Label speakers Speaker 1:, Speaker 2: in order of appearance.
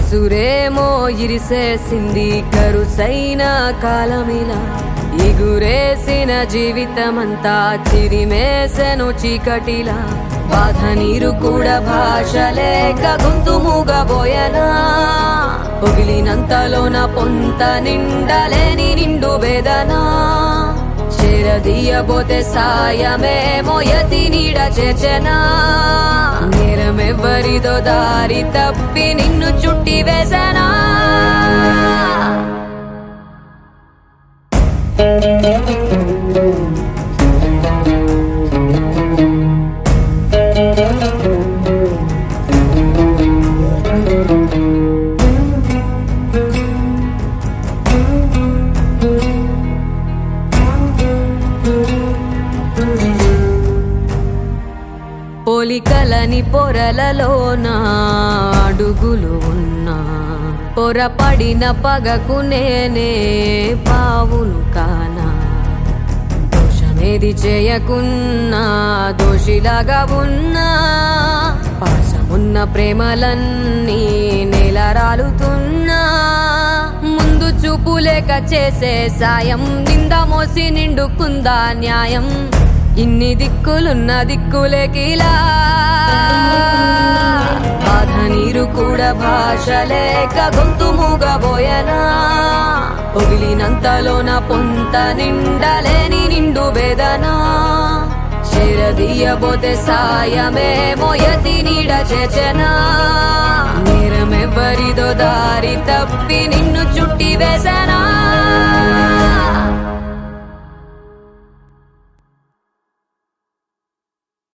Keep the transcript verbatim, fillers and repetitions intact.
Speaker 1: ఉసురేమో ఇరిసేసింది కరుసైన కాలమిలా ఎగురేసిన జీవితమంతా చిరిమేసెను చీకటిలా బాధ నీరు కూడా భాష లేక గొంతు మూగబోయనా పొగిలినంతలోన పొంత నిండలేని నిండు వేదనా చేరదీయబోతే సాయమేమో యతి నీడ చేర్చెనా నేరమెవ్వరిదో దారి తప్పి నిన్ను చుట్టి వేసనా పోలికలని పొరలలోన అడుగులు ఉన్నా పొరపడిన పగకు నేనే పావును కానా దోషమేది చేయకున్నా దోషిలాగా ఉన్నా పాసమున్న ప్రేమలన్నీ నేలరాలుతున్నా ముందు చూపు లేక చేసే సాయం నింద మోసి నిండుకుందా న్యాయం ఇన్ని దిక్కులున్న దిక్కులేకిలా బాధ నీరు కూడా భాష లేక గొంతు మూగబోయనా పొగిలినంతలోన పొంత నిండలేని నిండు వేదనా చేరదీయబోతే సాయమేమో యతి నీడ చేర్చెనా నేరమెవ్వరిదో దారి తప్పి నిన్ను చుట్టి వేసనా